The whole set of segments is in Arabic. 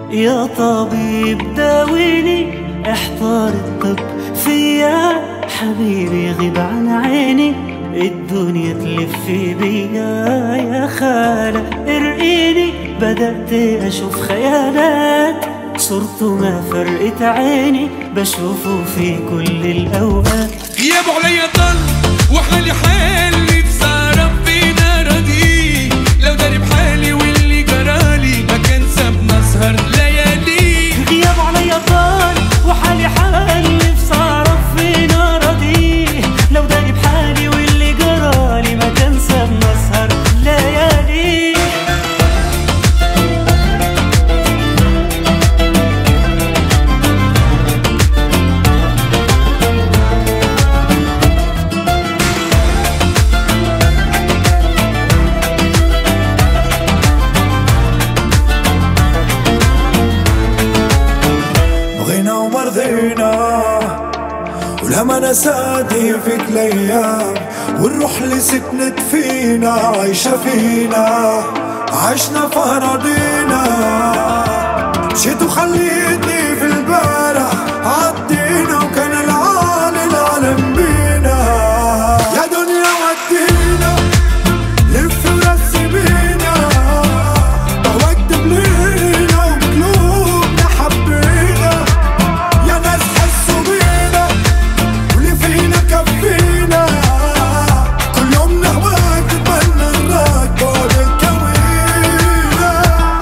يا طبيب داويني، احضر الطب فيا حبيبي، يغيب عن عيني الدنيا تلف بيا. يا خالة ارقيني، بدأت أشوف خيالات، صورته ما فرقت عيني، بشوفه في كل الأوقات. غيابه عليا طل وحالي حالي بسهرة في ناري، لو داري بحالي واللي جرالي ما كان سابنا سهر ليالي. غيابه عليا طل وحالي حالي بسهرة في ناري، لو داري بحالي واللي جرالي ما كان سابنا سهر ليالي. ولما نساتي فيك الايام، والروح اللي سكنت فينا عايشة فينا، عشنا في أراضينا. مشيت وخليتني في البارح، عدينا وكان العالم بينا. يا دنيا ودينا لف ورسي بينا، وقت بلينا وقلوبنا حبينا. يا ناس حسوا بينا واللي فينا كفينا، كل يوم نهواك تبنى نراك بعد الكوينة.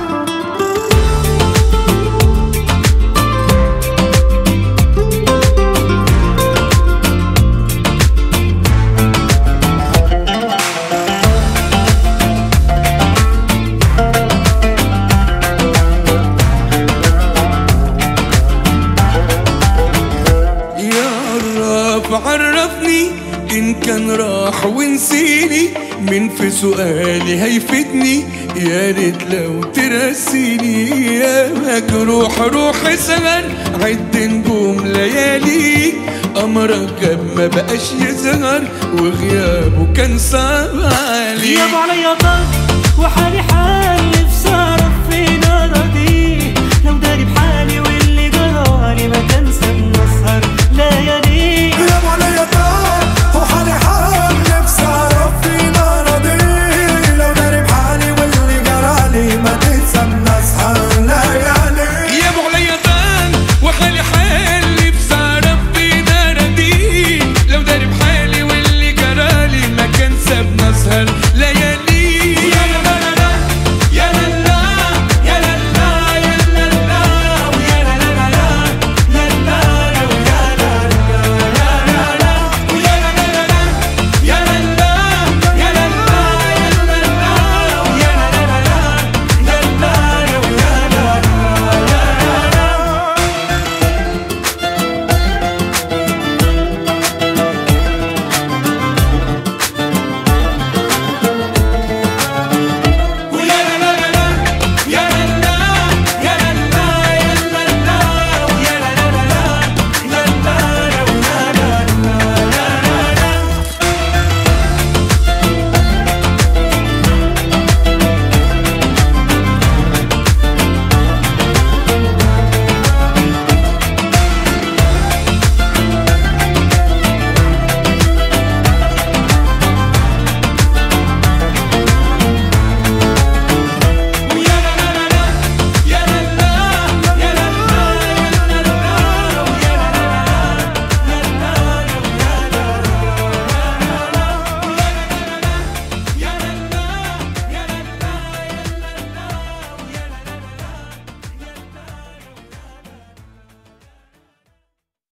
عرفني إن كان راح ونسيني، من في سؤالي هيفيدني، يا ريت لو ترسيني. يا مجروح روح سهر عد نجوم لياليك، أمرك جاب ما بقاش يظهر وغيابه كان صعب عليك. غيابه عليا طل وحالي حالي